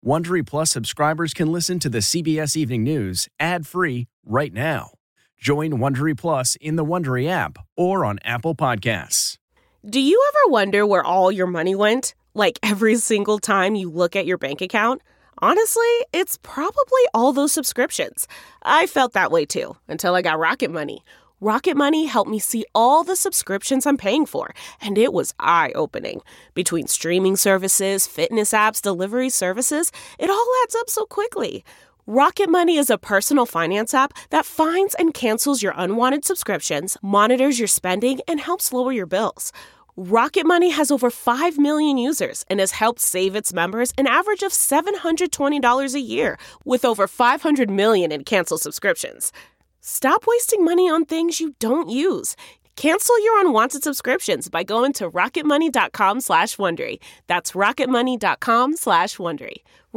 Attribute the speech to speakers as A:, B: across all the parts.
A: Wondery Plus subscribers can listen to the CBS Evening News ad-free right now. Join Wondery Plus in the Wondery app or on Apple Podcasts.
B: Do you ever wonder where all your money went? Like every single time you look at your bank account? Honestly, it's probably all those subscriptions. I felt that way too, until I got Rocket Money. Rocket Money helped me see all the subscriptions I'm paying for, and it was eye-opening. Between streaming services, fitness apps, delivery services, it all adds up so quickly. Rocket Money is a personal finance app that finds and cancels your unwanted subscriptions, monitors your spending, and helps lower your bills. Rocket Money has over 5 million users and has helped save its members an average of $720 a year, with over 500 million in canceled subscriptions. Stop wasting money on things you don't use. Cancel your unwanted subscriptions by going to rocketmoney.com/Wondery. That's rocketmoney.com/Wondery.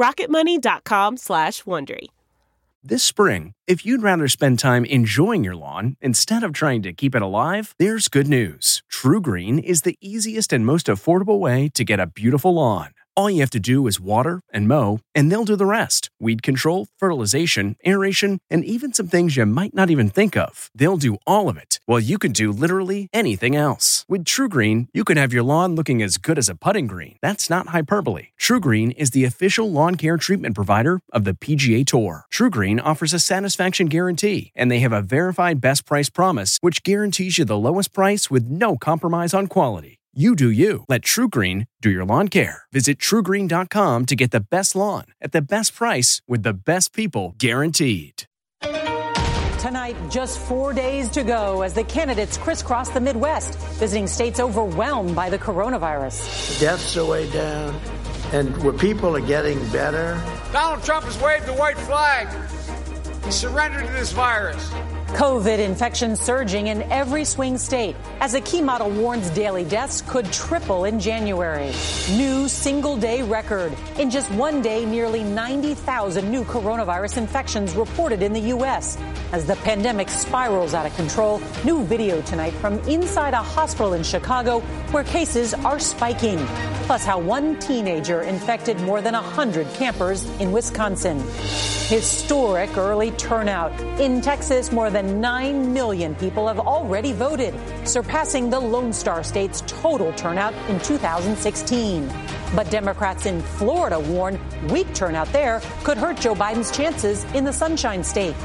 B: rocketmoney.com/Wondery.
A: This spring, if you'd rather spend time enjoying your lawn instead of trying to keep it alive, there's good news. TruGreen is the easiest and most affordable way to get a beautiful lawn. All you have to do is water and mow, and they'll do the rest. Weed control, fertilization, aeration, and even some things you might not even think of. They'll do all of it, while you can do literally anything else. With TruGreen, you can have your lawn looking as good as a putting green. That's not hyperbole. TruGreen is the official lawn care treatment provider of the PGA Tour. TruGreen offers a satisfaction guarantee, and they have a verified best price promise, which guarantees you the lowest price with no compromise on quality. You do you. Let TruGreen do your lawn care. Visit TruGreen.com to get the best lawn at the best price with the best people guaranteed.
C: Tonight, just 4 days to go as the candidates crisscross the Midwest, visiting states overwhelmed by the coronavirus.
D: Deaths are way down, and where people are getting better.
E: Donald Trump has waved the white flag. He surrendered to this virus.
C: COVID infections surging in every swing state as a key model warns daily deaths could triple in January. New single-day record. In just 1 day, nearly 90,000 new coronavirus infections reported in the U.S. As the pandemic spirals out of control, new video tonight from inside a hospital in Chicago where cases are spiking. Plus how one teenager infected more than 100 campers in Wisconsin. Historic early turnout. In Texas, more than 9 million people have already voted, surpassing the Lone Star State's total turnout in 2016. But Democrats in Florida warn weak turnout there could hurt Joe Biden's chances in the Sunshine State.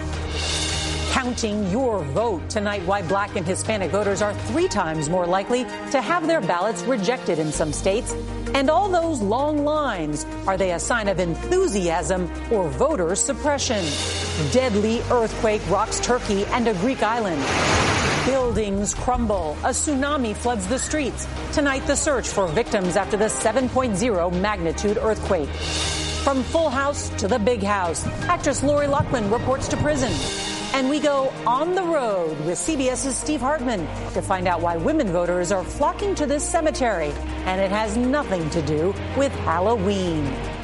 C: Counting your vote tonight, why Black and Hispanic voters are 3 times more likely to have their ballots rejected in some states. And all those long lines, are they a sign of enthusiasm or voter suppression? Deadly earthquake rocks Turkey and a Greek island. Buildings crumble. A tsunami floods the streets. Tonight, the search for victims after the 7.0 magnitude earthquake. From Full House to the Big House, actress Lori Loughlin reports to prison. And we go on the road with CBS's Steve Hartman to find out why women voters are flocking to this cemetery. And it has nothing to do with Halloween.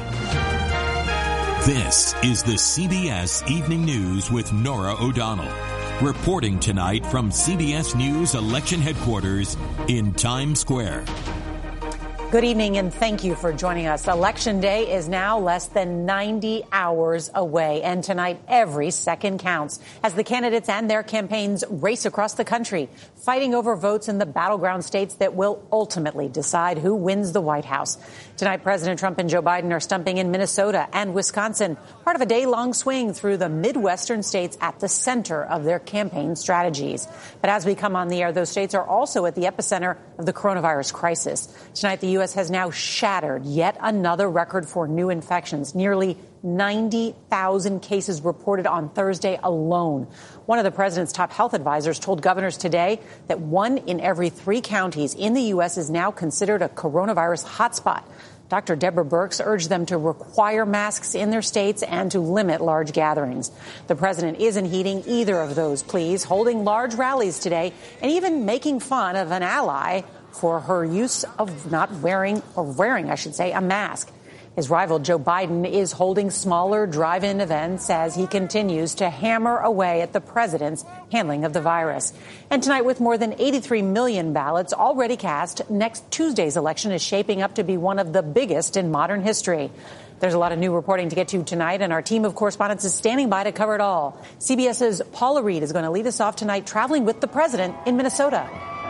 F: This is the CBS Evening News with Norah O'Donnell. Reporting tonight from CBS News Election Headquarters in Times Square.
C: Good evening, and thank you for joining us. Election Day is now less than 90 hours away, and tonight every second counts as the candidates and their campaigns race across the country, fighting over votes in the battleground states that will ultimately decide who wins the White House. Tonight, President Trump and Joe Biden are stumping in Minnesota and Wisconsin, part of a day-long swing through the Midwestern states at the center of their campaign strategies. But as we come on the air, those states are also at the epicenter of the coronavirus crisis. Tonight, the U.S. has now shattered yet another record for new infections. Nearly 90,000 cases reported on Thursday alone. One of the president's top health advisors told governors today that 1 in every 3 counties in the U.S. is now considered a coronavirus hotspot. Dr. Deborah Birx urged them to require masks in their states and to limit large gatherings. The president isn't heeding either of those pleas, holding large rallies today and even making fun of an ally for her use of not wearing, a mask. His rival Joe Biden is holding smaller drive-in events as he continues to hammer away at the president's handling of the virus. And tonight, with more than 83 million ballots already cast, next Tuesday's election is shaping up to be one of the biggest in modern history. There's a lot of new reporting to get to tonight, and our team of correspondents is standing by to cover it all. CBS's Paula Reed is going to lead us off tonight, traveling with the president in Minnesota.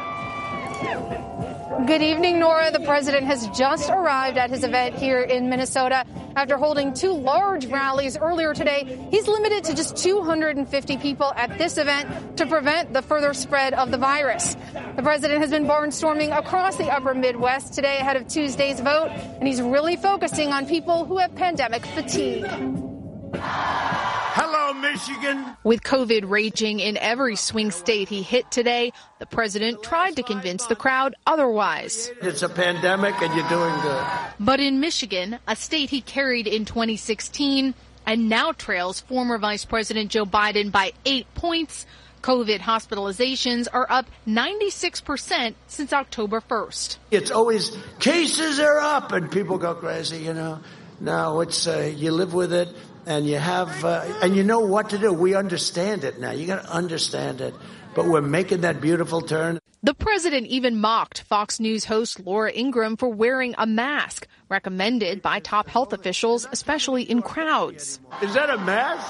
G: Good evening, Nora. The president has just arrived at his event here in Minnesota. After holding two large rallies earlier today, he's limited to just 250 people at this event to prevent the further spread of the virus. The president has been barnstorming across the upper Midwest today ahead of Tuesday's vote, and he's really focusing on people who have pandemic fatigue.
D: Hello, Michigan.
H: With COVID raging in every swing state he hit today, the president tried to convince the crowd otherwise.
D: It's a pandemic and you're doing good.
H: But in Michigan, a state he carried in 2016 and now trails former Vice President Joe Biden by 8 points, COVID hospitalizations are up 96% since October 1st.
D: It's always cases are up and people go crazy, you know. No, it's you live with it. And you have, and you know what to do. We understand it now. You got to understand it. But we're making that beautiful turn.
H: The president even mocked Fox News host Laura Ingraham for wearing a mask, recommended by top health officials, especially in crowds.
D: Is that a mask?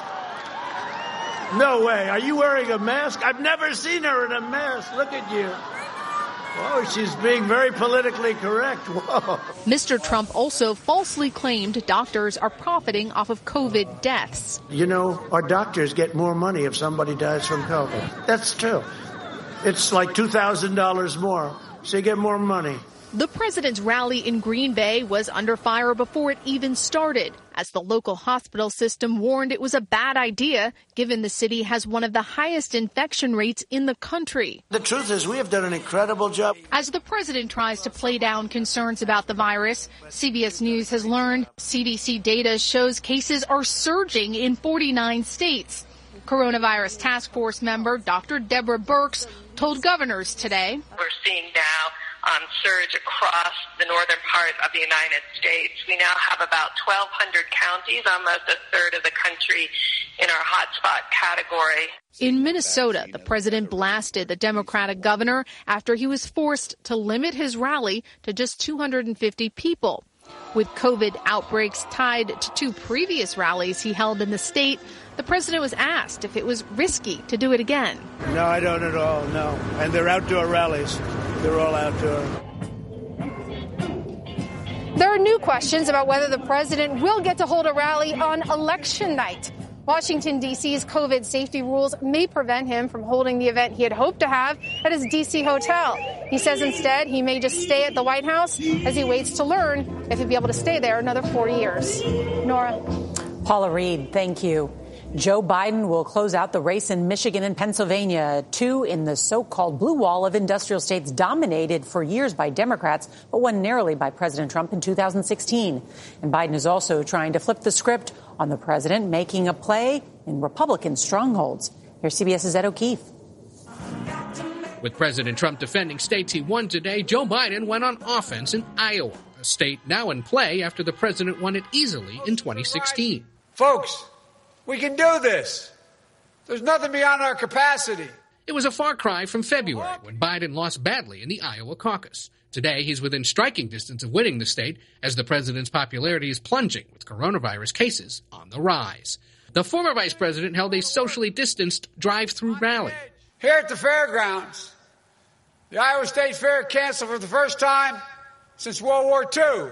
D: No way. Are you wearing a mask? I've never seen her in a mask. Look at you. Whoa, she's being very politically correct. Whoa.
H: Mr. Trump also falsely claimed doctors are profiting off of COVID deaths.
D: You know, our doctors get more money if somebody dies from COVID. That's true. It's like $2,000 more, so you get more money.
H: The president's rally in Green Bay was under fire before it even started, as the local hospital system warned it was a bad idea, given the city has one of the highest infection rates in the country.
D: The truth is, we have done an incredible job.
H: As the president tries to play down concerns about the virus, CBS News has learned CDC data shows cases are surging in 49 states. Coronavirus task force member Dr. Deborah Birx told governors today,
I: "We're seeing now surge across the northern part of the United States. We now have about 1,200 counties, almost a third of the country in our hotspot category."
H: In Minnesota, the president blasted the Democratic governor after he was forced to limit his rally to just 250 people. With COVID outbreaks tied to two previous rallies he held in the state, the president was asked if it was risky to do it again.
D: No, I don't at all, no. And they're outdoor rallies. They're all outdoor.
G: There are new questions about whether the president will get to hold a rally on election night. Washington, D.C.'s COVID safety rules may prevent him from holding the event he had hoped to have at his D.C. hotel. He says instead he may just stay at the White House as he waits to learn if he'll be able to stay there another 4 years. Nora.
C: Paula Reed, thank you. Joe Biden will close out the race in Michigan and Pennsylvania, two in the so-called blue wall of industrial states dominated for years by Democrats, but won narrowly by President Trump in 2016. And Biden is also trying to flip the script on the president, making a play in Republican strongholds. Here's CBS's Ed O'Keefe.
J: With President Trump defending states he won today, Joe Biden went on offense in Iowa, a state now in play after the president won it easily in 2016.
E: Folks, we can do this. There's nothing beyond our capacity.
J: It was a far cry from February when Biden lost badly in the Iowa caucus. Today, he's within striking distance of winning the state as the president's popularity is plunging with coronavirus cases on the rise. The former vice president held a socially distanced drive-through rally.
E: Here at the fairgrounds, the Iowa State Fair canceled for the first time since World War II.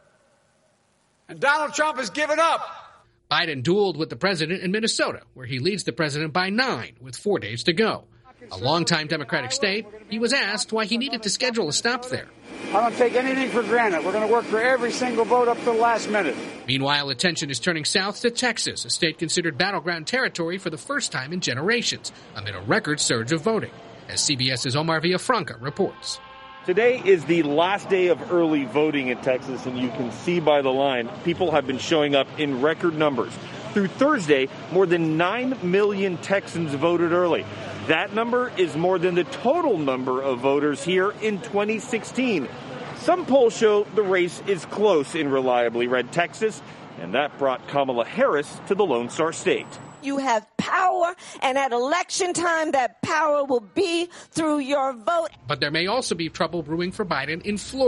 E: And Donald Trump has given up.
J: Biden dueled with the president in Minnesota, where he leads the president by 9 with 4 days to go. A longtime Democratic state, he was asked why he needed to schedule a stop there.
E: I don't take anything for granted. We're going to work for every single vote up to the last minute.
J: Meanwhile, attention is turning south to Texas, a state considered battleground territory for the first time in generations, amid a record surge of voting, as CBS's Omar Villafranca reports.
K: Today is the last day of early voting in Texas, and you can see by the line, people have been showing up in record numbers. Through Thursday, more than 9 million Texans voted early. That number is more than the total number of voters here in 2016. Some polls show the race is close in reliably red Texas, and that brought Kamala Harris to the Lone Star State.
L: You have power, and at election time, that power will be through your vote.
J: But there may also be trouble brewing for Biden in Florida,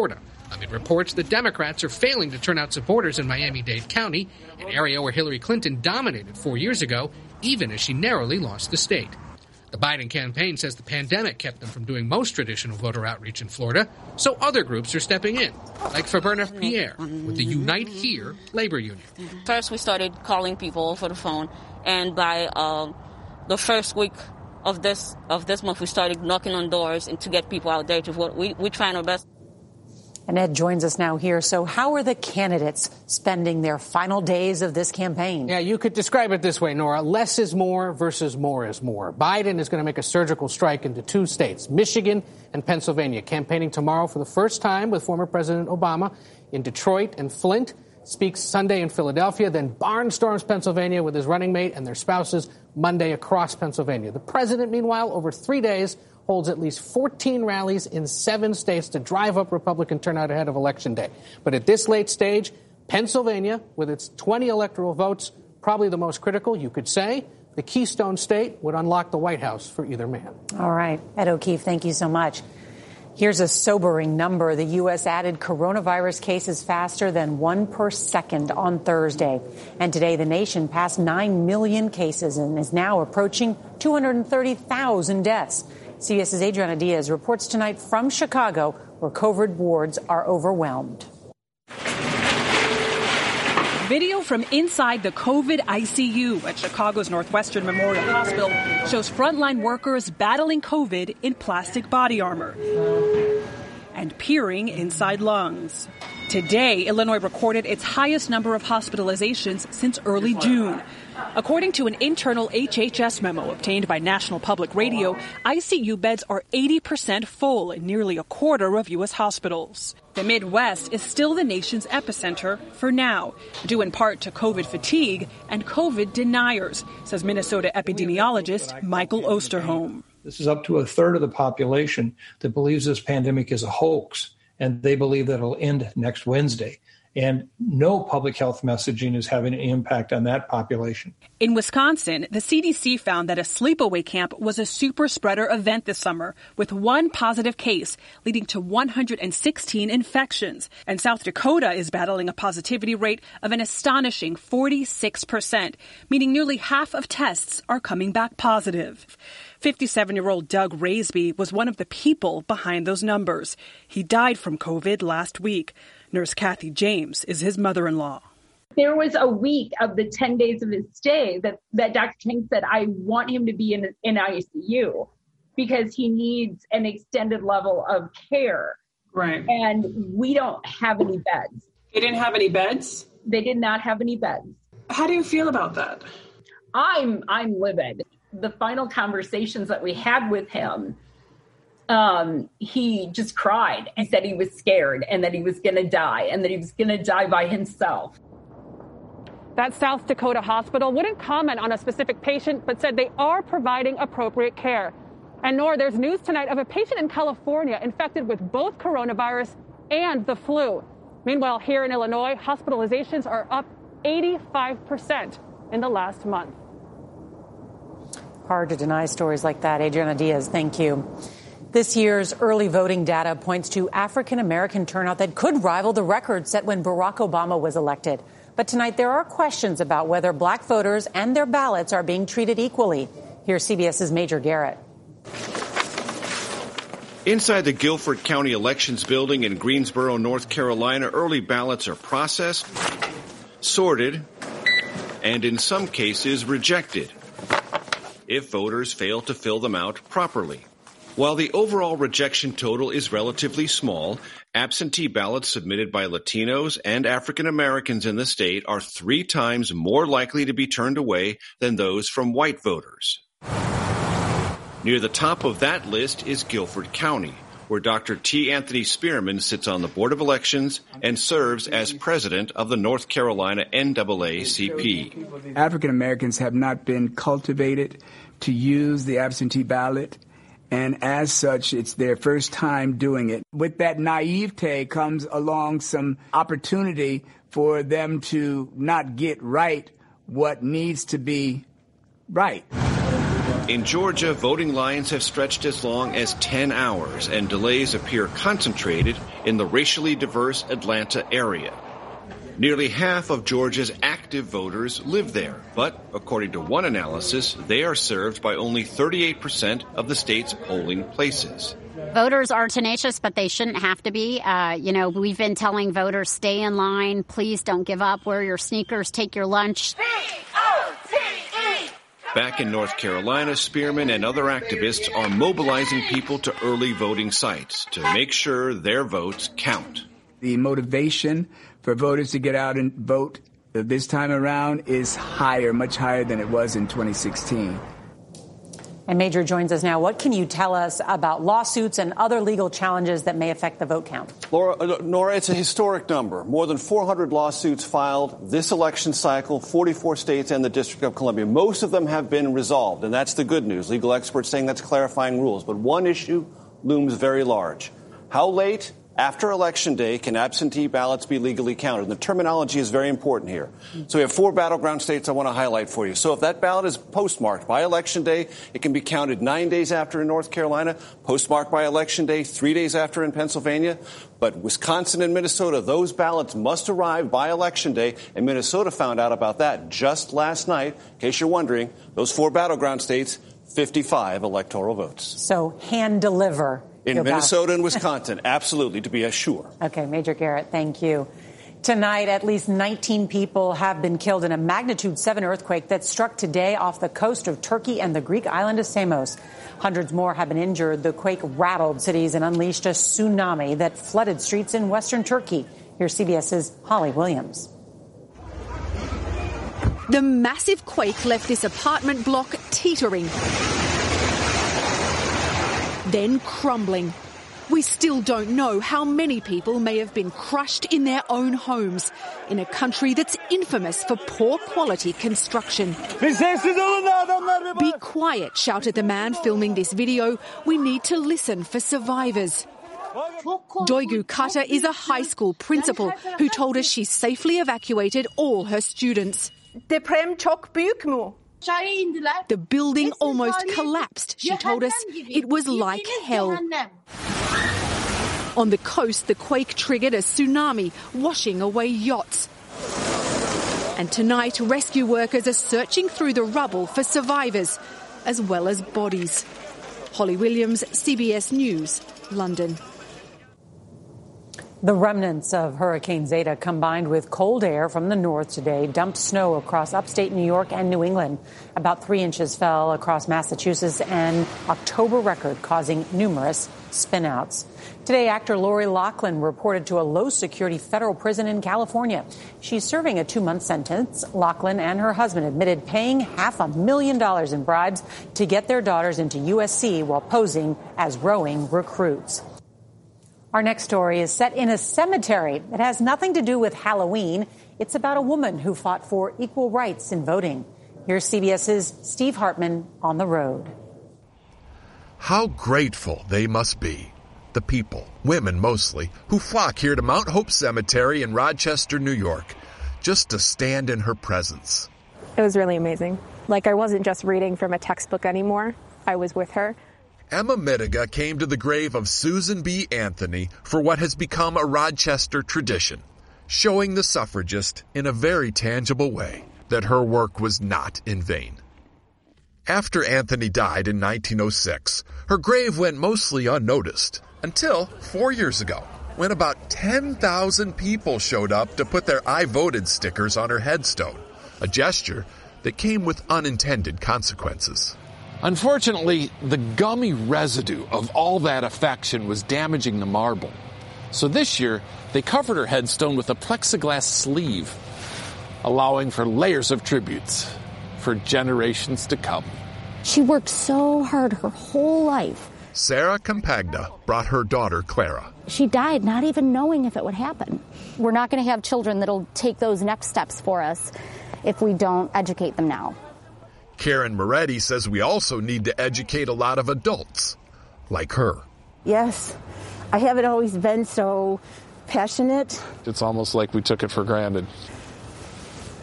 J: amid reports the Democrats are failing to turn out supporters in Miami-Dade County, an area where Hillary Clinton dominated 4 years ago, even as she narrowly lost the state. The Biden campaign says the pandemic kept them from doing most traditional voter outreach in Florida, so other groups are stepping in, like Faberna Pierre with the Unite Here labor union.
M: First, we started calling people over the phone, and by the first week of this month, we started knocking on doors and to get people out there to vote. We're trying our best.
C: And Ed joins us now here. So how are the candidates spending their final days of this campaign?
J: Yeah, you could describe it this way, Nora. Less is more versus more is more. Biden is going to make a surgical strike into 2 states, Michigan and Pennsylvania, campaigning tomorrow for the first time with former President Obama in Detroit and Flint, speaks Sunday in Philadelphia, then barnstorms Pennsylvania with his running mate and their spouses Monday across Pennsylvania. The president, meanwhile, over 3 days, holds at least 14 rallies in 7 states to drive up Republican turnout ahead of Election Day. But at this late stage, Pennsylvania, with its 20 electoral votes, probably the most critical, you could say. The Keystone State would unlock the White House for either man.
C: All right. Ed O'Keefe, thank you so much. Here's a sobering number. The U.S. added coronavirus cases faster than 1 per second on Thursday. And today, the nation passed 9 million cases and is now approaching 230,000 deaths. CBS's Adriana Diaz reports tonight from Chicago, where COVID wards are overwhelmed.
N: Video from inside the COVID ICU at Chicago's Northwestern Memorial Hospital shows frontline workers battling COVID in plastic body armor and peering inside lungs. Today, Illinois recorded its highest number of hospitalizations since early June. According to an internal HHS memo obtained by National Public Radio, ICU beds are 80% full in nearly a quarter of U.S. hospitals. The Midwest is still the nation's epicenter for now, due in part to COVID fatigue and COVID deniers, says Minnesota epidemiologist Michael Osterholm.
O: This is up to a third of the population that believes this pandemic is a hoax, and they believe that it'll end next Wednesday. And no public health messaging is having an impact on that population.
N: In Wisconsin, the CDC found that a sleepaway camp was a super spreader event this summer, with 1 positive case, leading to 116 infections. And South Dakota is battling a positivity rate of an astonishing 46%, meaning nearly half of tests are coming back positive. 57-year-old Doug Raisby was one of the people behind those numbers. He died from COVID last week. Nurse Kathy James is his mother-in-law.
P: There was a week of the 10 days of his stay that Dr. King said, I want him to be in ICU because he needs an extended level of care.
Q: Right.
P: And we don't have any beds.
Q: They didn't have any beds?
P: They did not have any beds.
Q: How do you feel about that?
P: I'm livid. The final conversations that we had with him, he just cried and said he was scared and that he was going to die and that he was going to die by himself.
N: That South Dakota hospital wouldn't comment on a specific patient, but said they are providing appropriate care. And Nor, there's news tonight of a patient in California infected with both coronavirus and the flu. Meanwhile, here in Illinois, hospitalizations are up 85% in the last month.
C: Hard to deny stories like that. Adriana Diaz, thank you. This year's early voting data points to African-American turnout that could rival the record set when Barack Obama was elected. But tonight there are questions about whether black voters and their ballots are being treated equally. Here's CBS's Major Garrett.
R: Inside the Guilford County Elections Building in Greensboro, North Carolina, early ballots are processed, sorted, and in some cases rejected if voters fail to fill them out properly. While the overall rejection total is relatively small, absentee ballots submitted by Latinos and African Americans in the state are 3 times more likely to be turned away than those from white voters. Near the top of that list is Guilford County, where Dr. T. Anthony Spearman sits on the Board of Elections and serves as president of the North Carolina NAACP.
S: African Americans have not been cultivated to use the absentee ballot, and as such, it's their first time doing it. With that naivete comes along some opportunity for them to not get right what needs to be right.
R: In Georgia, voting lines have stretched as long as 10 hours, and delays appear concentrated in the racially diverse Atlanta area. Nearly half of Georgia's active voters live there, but according to one analysis, they are served by only 38% of the state's polling places.
T: Voters are tenacious, but they shouldn't have to be. We've been telling voters, stay in line, please don't give up, wear your sneakers, take your lunch.
R: V-O-T-E! Back in North Carolina, Spearman and other activists are mobilizing people to early voting sites to make sure their votes count.
S: The motivation for voters to get out and vote this time around is higher, much higher than it was in 2016.
C: And Major joins us now. What can you tell us about lawsuits and other legal challenges that may affect the vote count?
U: Nora, it's a historic number. More than 400 lawsuits filed this election cycle, 44 states and the District of Columbia. Most of them have been resolved, and that's the good news. Legal experts saying that's clarifying rules. But one issue looms very large. How late after Election Day can absentee ballots be legally counted? And the terminology is very important here. So we have 4 battleground states I want to highlight for you. So if that ballot is postmarked by Election Day, it can be counted 9 days after in North Carolina, postmarked by Election Day 3 days after in Pennsylvania. But Wisconsin and Minnesota, those ballots must arrive by Election Day, and Minnesota found out about that just last night. In case you're wondering, those 4 battleground states, 55 electoral votes.
C: So hand deliver.
U: In Minnesota and Wisconsin, absolutely, to be sure.
C: Okay, Major Garrett, thank you. Tonight, at least 19 people have been killed in a magnitude 7 earthquake that struck today off the coast of Turkey and the Greek island of Samos. Hundreds more have been injured. The quake rattled cities and unleashed a tsunami that flooded streets in western Turkey. Here's CBS's Holly Williams.
V: The massive quake left this apartment block teetering, then crumbling. We still don't know how many people may have been crushed in their own homes in a country that's infamous for poor quality construction. Be quiet, shouted the man filming this video. We need to listen for survivors. Doygu Kata is a high school principal who told us she safely evacuated all her students. The building almost collapsed, she told us. It was like hell. On the coast, the quake triggered a tsunami, washing away yachts. And tonight, rescue workers are searching through the rubble for survivors, as well as bodies. Holly Williams, CBS News, London.
C: The remnants of Hurricane Zeta combined with cold air from the north today dumped snow across upstate New York and New England. About 3 inches fell across Massachusetts, an October record causing numerous spinouts. Today, actor Lori Loughlin reported to a low-security federal prison in California. She's serving a 2-month sentence. Loughlin and her husband admitted paying $500,000 in bribes to get their daughters into USC while posing as rowing recruits. Our next story is set in a cemetery. It has nothing to do with Halloween. It's about a woman who fought for equal rights in voting. Here's CBS's Steve Hartman on the road.
W: How grateful they must be, the people, women mostly, who flock here to Mount Hope Cemetery in Rochester, New York, just to stand in her presence.
X: It was really amazing. Like, I wasn't just reading from a textbook anymore. I was with her.
W: Emma Mittiga came to the grave of Susan B. Anthony for what has become a Rochester tradition, showing the suffragist in a very tangible way that her work was not in vain. After Anthony died in 1906, her grave went mostly unnoticed until 4 years ago, when about 10,000 people showed up to put their I voted stickers on her headstone, a gesture that came with unintended consequences.
Y: Unfortunately, the gummy residue of all that affection was damaging the marble. So this year, they covered her headstone with a plexiglass sleeve, allowing for layers of tributes for generations to come.
Z: She worked so hard her whole life.
W: Sarah Campagna brought her daughter, Clara.
Z: She died not even knowing if it would happen. We're not going to have children that'll take those next steps for us if we don't educate them now.
W: Karen Moretti says we also need to educate a lot of adults, like her.
Z: Yes, I haven't always been so passionate.
Y: It's almost like we took it for granted.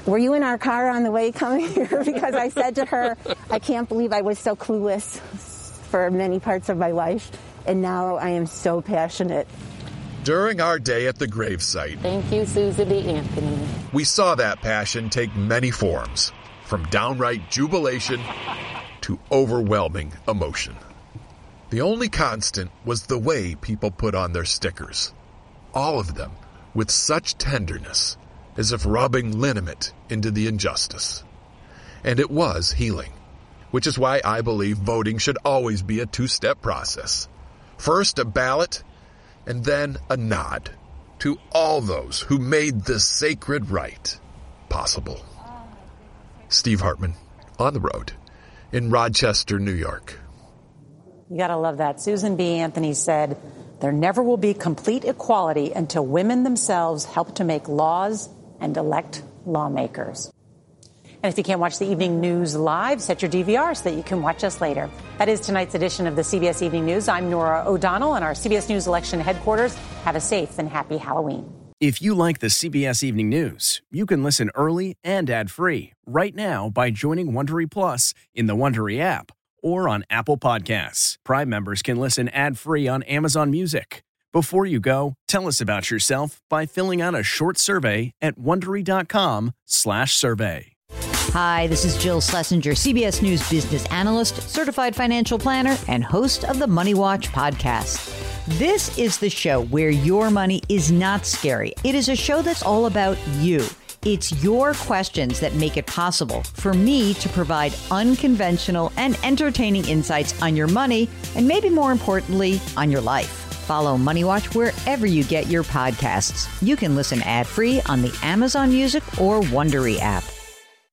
A: were you in our car on the way coming here? Because I said to her, I can't believe I was so clueless for many parts of my life, and now I am so passionate.
W: During our day at the gravesite,
B: thank you, Susan B. Anthony,
W: we saw that passion take many forms, from downright jubilation to overwhelming emotion. The only constant was the way people put on their stickers. All of them with such tenderness, as if rubbing liniment into the injustice. And it was healing, which is why I believe voting should always be a two-step process. First, a ballot, and then a nod to all those who made this sacred right possible. Steve Hartman, on the road in Rochester, New York.
C: You got to love that. Susan B. Anthony said, there never will be complete equality until women themselves help to make laws and elect lawmakers. And if you can't watch the evening news live, set your DVR so that you can watch us later. That is tonight's edition of the CBS Evening News. I'm Norah O'Donnell in our CBS News election headquarters. Have a safe and happy Halloween.
D: If you like the CBS Evening News, you can listen early and ad-free right now by joining Wondery Plus in the Wondery app or on Apple Podcasts. Prime members can listen ad-free on Amazon Music. Before you go, tell us about yourself by filling out a short survey at Wondery.com/survey.
F: Hi, this is Jill Schlesinger, CBS News business analyst, certified financial planner, and host of the Money Watch podcast. This is the show where your money is not scary. It is a show that's all about you. It's your questions that make it possible for me to provide unconventional and entertaining insights on your money, and maybe more importantly, on your life. Follow Money Watch wherever you get your podcasts. You can listen ad-free on the Amazon Music or Wondery app.